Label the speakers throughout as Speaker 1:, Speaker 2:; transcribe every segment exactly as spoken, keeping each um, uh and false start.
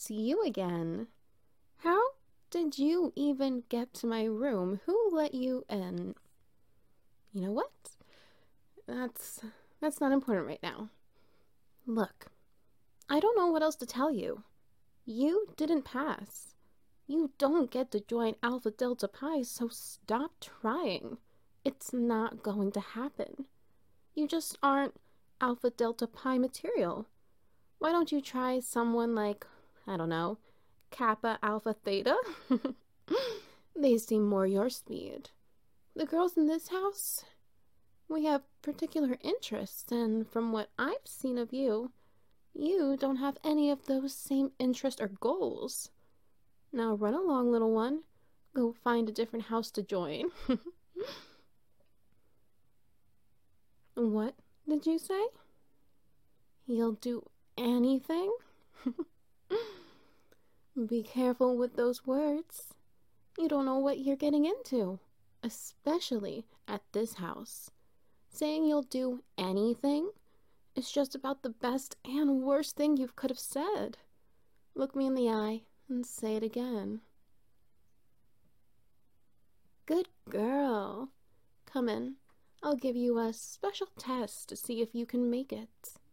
Speaker 1: it's you again. How did you even get to my room? Who let you in? You know what? That's that's not important right now. Look, I don't know what else to tell you. You didn't pass. You don't get to join Alpha Delta Pi, so stop trying. It's not going to happen. You just aren't Alpha Delta Pi material. Why don't you try someone like, I don't know, Kappa Alpha Theta? They seem more your speed. The girls in this house, we have particular interests, and from what I've seen of you, you don't have any of those same interests or goals. Now run along, little one. Go find a different house to join. What did you say? You'll do anything? Be careful with those words. You don't know what you're getting into, especially at this house. Saying you'll do anything is just about the best and worst thing you could have said. Look me in the eye and say it again. Good girl. Come in. I'll give you a special test to see if you can make it.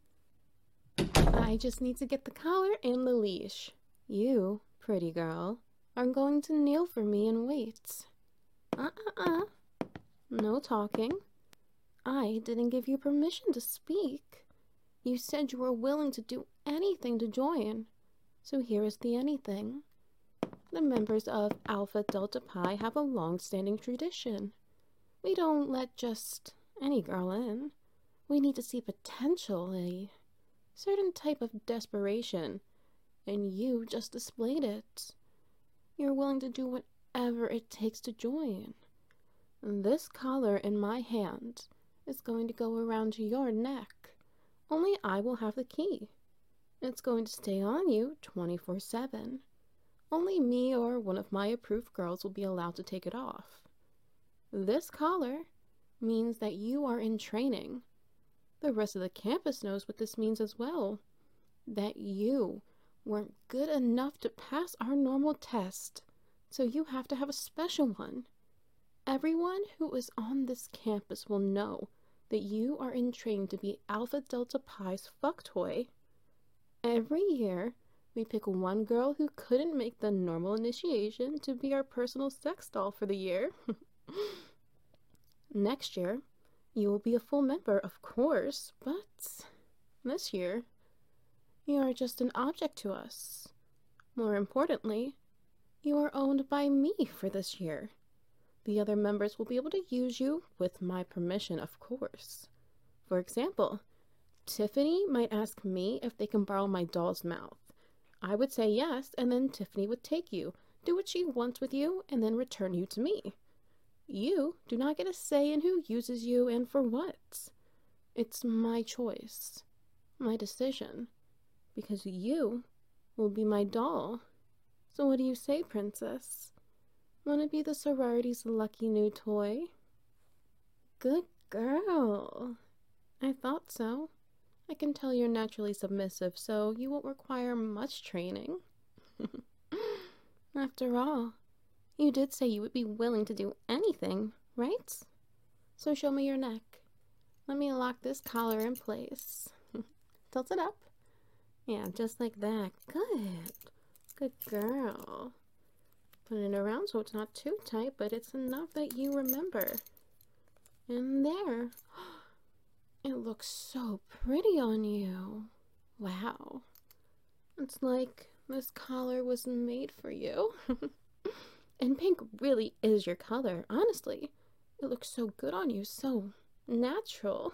Speaker 1: I just need to get the collar and the leash. You, pretty girl, are going to kneel for me and wait. Uh-uh-uh. No talking. I didn't give you permission to speak. You said you were willing to do anything to join. So here is the anything. The members of Alpha Delta Pi have a long-standing tradition. We don't let just any girl in. We need to see potential, a certain type of desperation, and you just displayed it. You're willing to do whatever it takes to join. This collar in my hand is going to go around your neck. Only I will have the key. It's going to stay on you twenty-four seven. Only me or one of my approved girls will be allowed to take it off. This collar means that you are in training. The rest of the campus knows what this means as well. That you weren't good enough to pass our normal test, so you have to have a special one. Everyone who is on this campus will know that you are in training to be Alpha Delta Pi's fuck toy. Every year, we pick one girl who couldn't make the normal initiation to be our personal sex doll for the year. Next year, you will be a full member, of course, but this year, you are just an object to us. More importantly, you are owned by me for this year. The other members will be able to use you with my permission, of course. For example, Tiffany might ask me if they can borrow my doll's mouth. I would say yes, and then Tiffany would take you, do what she wants with you, and then return you to me. You do not get a say in who uses you and for what. It's my choice, my decision, because you will be my doll. So what do you say, princess? Want to be the sorority's lucky new toy? Good girl. I thought so. I can tell you're naturally submissive, so you won't require much training. After all, you did say you would be willing to do anything, right? So show me your neck. Let me lock this collar in place. Tilt it up. Yeah, just like that. Good. Good girl. Put it around so it's not too tight, but it's enough that you remember. And there. It looks so pretty on you. Wow. It's like this collar was made for you. And pink really is your color, honestly. It looks so good on you, so natural.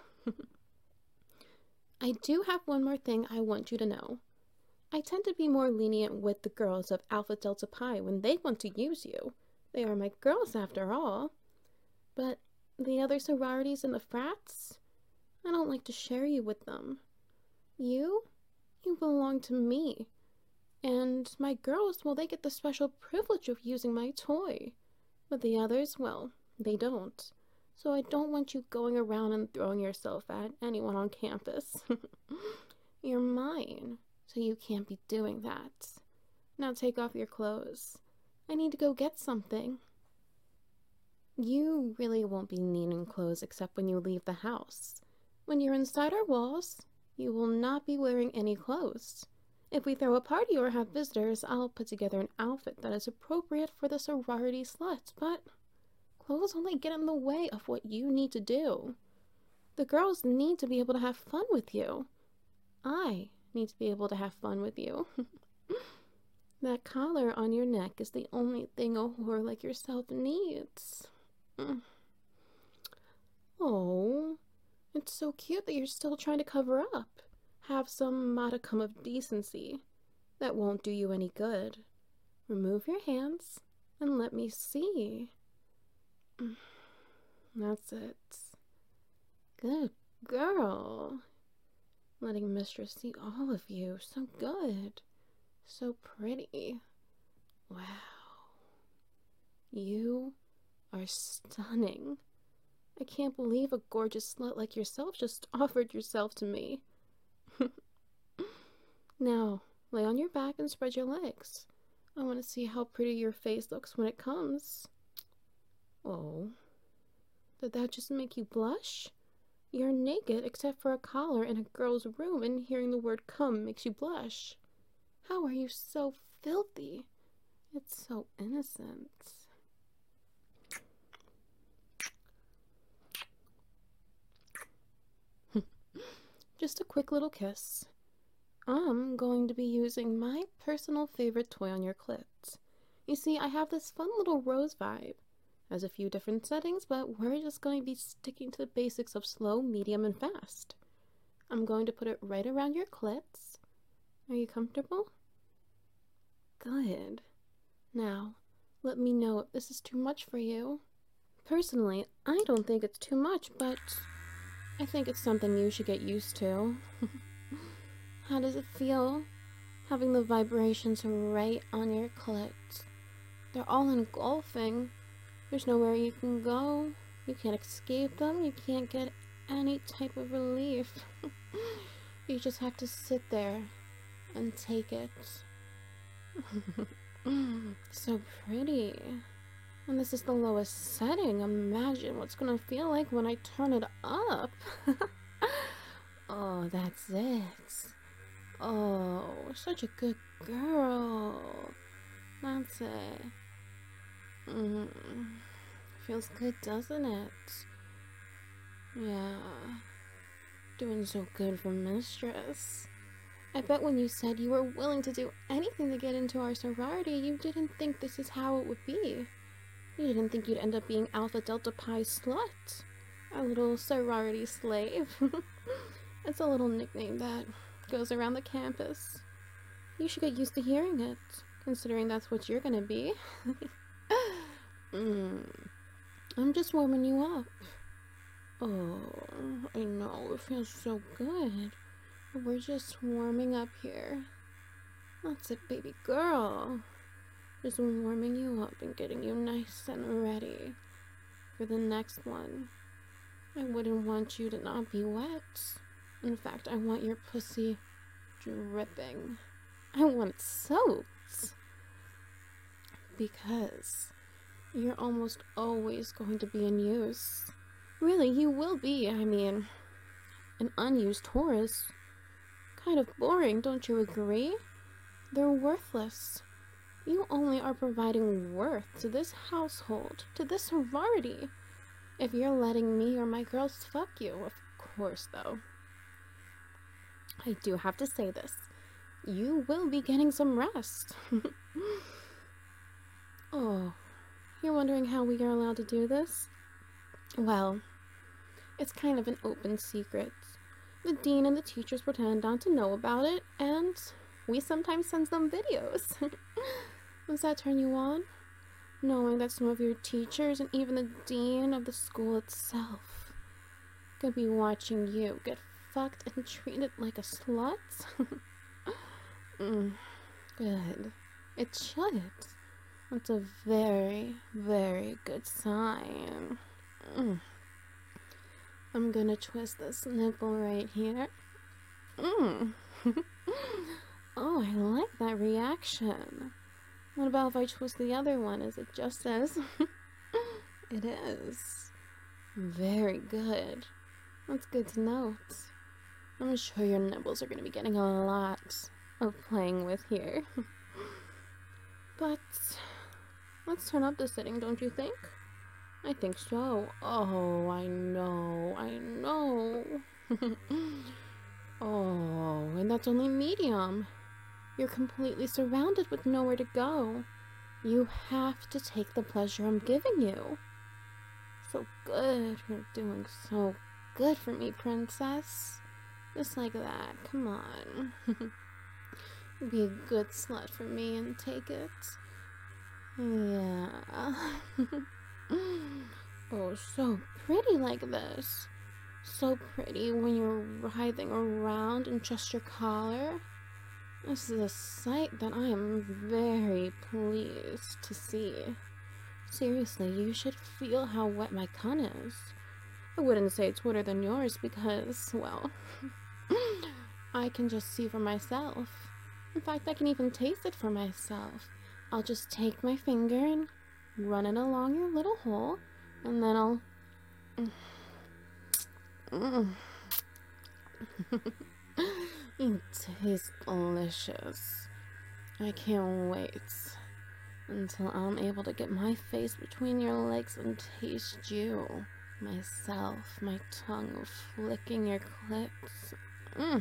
Speaker 1: I do have one more thing I want you to know. I tend to be more lenient with the girls of Alpha Delta Pi when they want to use you. They are my girls after all. But the other sororities and the frats, I don't like to share you with them. You, you belong to me. And my girls, well, they get the special privilege of using my toy. But the others, well, they don't. So I don't want you going around and throwing yourself at anyone on campus. You're mine, so you can't be doing that. Now take off your clothes. I need to go get something. You really won't be needing clothes except when you leave the house. When you're inside our walls, you will not be wearing any clothes. If we throw a party or have visitors, I'll put together an outfit that is appropriate for the sorority sluts, but clothes only get in the way of what you need to do. The girls need to be able to have fun with you. I need to be able to have fun with you. That collar on your neck is the only thing a whore like yourself needs. Mm. Oh, it's so cute that you're still trying to cover up. Have some modicum of decency. That won't do you any good. Remove your hands and let me see. That's it. Good girl. Letting Mistress see all of you. So good. So pretty. Wow. You are stunning. I can't believe a gorgeous slut like yourself just offered yourself to me. Now, lay on your back and spread your legs. I want to see how pretty your face looks when it comes. Oh, did that just make you blush? You're naked except for a collar in a girl's room, and hearing the word come makes you blush. How are you so filthy? It's so innocent. Just a quick little kiss. I'm going to be using my personal favorite toy on your clit. You see, I have this fun little rose vibe. Has a few different settings, but we're just going to be sticking to the basics of slow, medium, and fast. I'm going to put it right around your clits. Are you comfortable? Good. Now, let me know if this is too much for you. Personally, I don't think it's too much, but I think it's something you should get used to. How does it feel, having the vibrations right on your clit? They're all engulfing. There's nowhere you can go. You can't escape them. You can't get any type of relief. You just have to sit there and take it. So pretty. And this is the lowest setting. Imagine what's gonna feel like when I turn it up. Oh, that's it. Oh, such a good girl. That's it. Mm. Feels good, doesn't it? Yeah. Doing so good for Mistress. I bet when you said you were willing to do anything to get into our sorority, you didn't think this is how it would be. You didn't think you'd end up being Alpha Delta Pi Slut. A little sorority slave. It's a little nickname that goes around the campus. You should get used to hearing it, considering that's what you're gonna be. mm. I'm just warming you up. Oh, I know, it feels so good. We're just warming up here. That's it, baby girl. Just warming you up and getting you nice and ready for the next one. I wouldn't want you to not be wet. In fact, I want your pussy dripping. I want it soaked. Because you're almost always going to be in use. Really, you will be. I mean, an unused Taurus. Kind of boring, don't you agree? They're worthless. You only are providing worth to this household, to this sorority. If you're letting me or my girls fuck you, of course, though. I do have to say this. You will be getting some rest. Oh, you're wondering how we are allowed to do this? Well, it's kind of an open secret. The dean and the teachers pretend not to know about it, and we sometimes send them videos. Does that turn you on? Knowing that some of your teachers and even the dean of the school itself could be watching you get fucked and treated like a slut? mm, good. It should. That's a very, very good sign. Mm. I'm gonna twist this nipple right here. Mm. Oh, I like that reaction. What about if I twist the other one? Is it just as? It is. Very good. That's good to note. I'm sure your nibbles are going to be getting a lot of playing with here. But let's turn up the sitting, don't you think? I think so. Oh, I know, I know. Oh, and that's only medium. You're completely surrounded with nowhere to go. You have to take the pleasure I'm giving you. So good. You're doing so good for me, princess. Just like that. Come on. Be a good slut for me and take it. Yeah. Oh, so pretty like this. So pretty when you're writhing around in just your collar. This is a sight that I am very pleased to see. Seriously, you should feel how wet my cum is. I wouldn't say it's wetter than yours because, well, I can just see for myself. In fact, I can even taste it for myself. I'll just take my finger and run it along your little hole, and then I'll... Mm. It tastes delicious. I can't wait until I'm able to get my face between your legs and taste you. Myself, my tongue flicking your clips. Mm.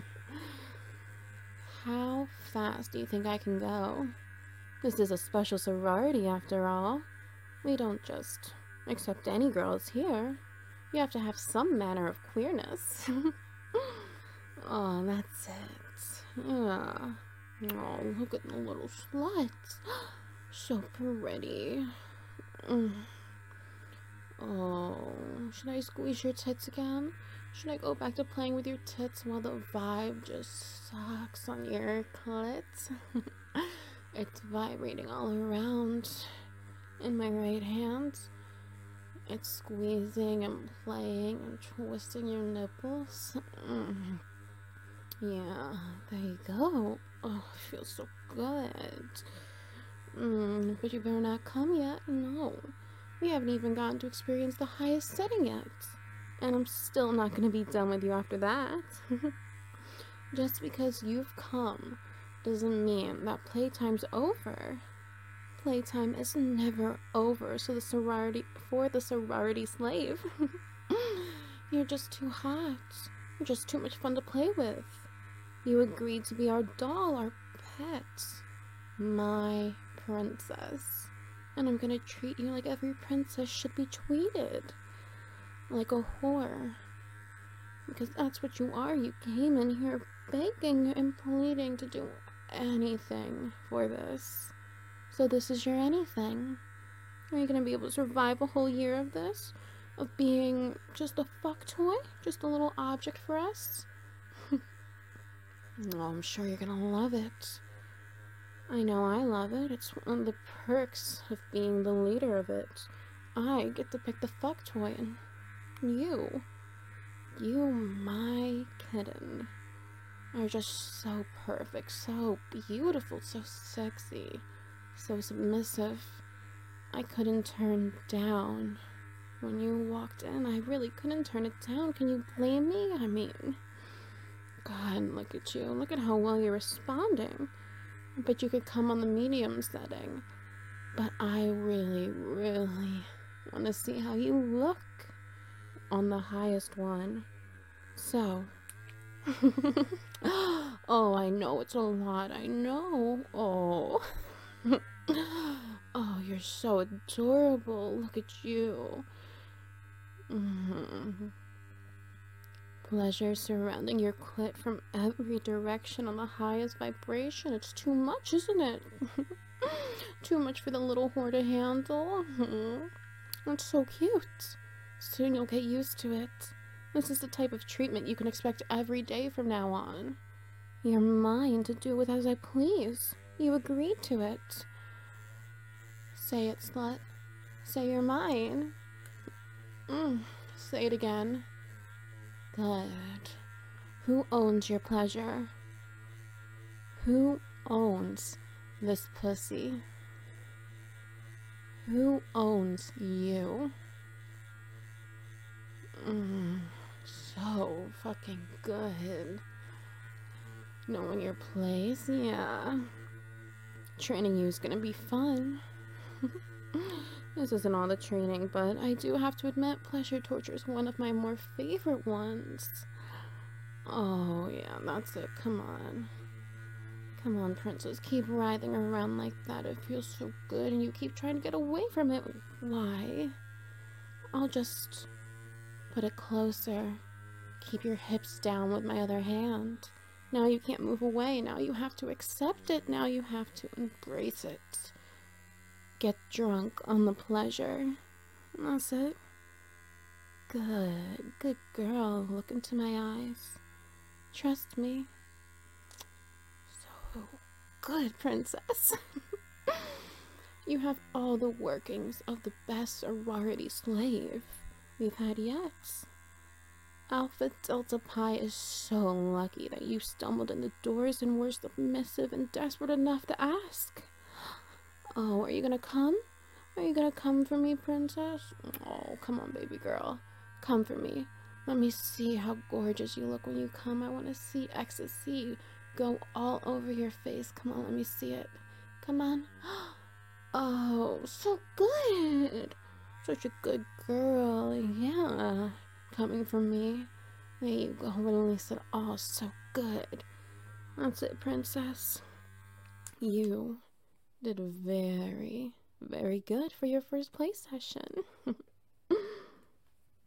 Speaker 1: How fast do you think I can go? This is a special sorority after all. We don't just accept any girls here. You have to have some manner of queerness. Oh, that's it. Yeah. Oh, look at the little slut. So pretty. Mm. Oh, should I squeeze your tits again? Should I go back to playing with your tits while the vibe just sucks on your clit? It's vibrating all around in my right hand. It's squeezing and playing and twisting your nipples. Mm. Yeah, there you go. Oh, it feels so good. Mm, but you better not come yet. No. We haven't even gotten to experience the highest setting yet. And I'm still not going to be done with you after that. Just because you've come doesn't mean that playtime's over. Playtime is never over, so the sorority for the sorority slave. You're just too hot. You're just too much fun to play with. You agreed to be our doll, our pet. My princess. And I'm gonna treat you like every princess should be treated. Like a whore. Because that's what you are. You came in here begging and pleading to do anything for this. So this is your anything. Are you gonna be able to survive a whole year of this? Of being just a fuck toy? Just a little object for us? Oh, I'm sure you're gonna love it. I know I love it. It's one of the perks of being the leader of it. I get to pick the fuck toy, and you, you, my kitten, are just so perfect, so beautiful, so sexy, so submissive. I couldn't turn down. When you walked in, I really couldn't turn it down. Can you blame me? I mean, God, look at you. Look at how well you're responding. I bet you could come on the medium setting. But I really, really want to see how you look on the highest one. So. Oh, I know it's a lot. I know. Oh. Oh, you're so adorable. Look at you. Mm-hmm. Pleasure surrounding your clit from every direction on the highest vibration. It's too much, isn't it? Too much for the little whore to handle. It's so cute. Soon you'll get used to it. This is the type of treatment you can expect every day from now on. You're mine to do with as I please. You agreed to it. Say it, slut. Say you're mine. Mm, say it again. Good. Who owns your pleasure? Who owns this pussy? Who owns you? Mm, so fucking good. Knowing your place, yeah. Training you is gonna be fun. This isn't all the training, but I do have to admit, pleasure torture is one of my more favorite ones. Oh, yeah, that's it. Come on. Come on, princess. Keep writhing around like that. It feels so good, and you keep trying to get away from it. Why? I'll just put it closer. Keep your hips down with my other hand. Now you can't move away. Now you have to accept it. Now you have to embrace it. Get drunk on the pleasure. That's it. Good. Good girl. Look into my eyes. Trust me. So good, princess. You have all the workings of the best sorority slave we've had yet. Alpha Delta Pi is so lucky that you stumbled in the doors and were submissive and desperate enough to ask. Oh, are you gonna come? Are you gonna come for me, princess? Oh, come on, baby girl. Come for me. Let me see how gorgeous you look when you come. I want to see ecstasy go all over your face. Come on, let me see it. Come on. Oh, so good. Such a good girl. Yeah. Coming from me. There you go. Release it all. So good. That's it, princess. You did very, very good for your first play session.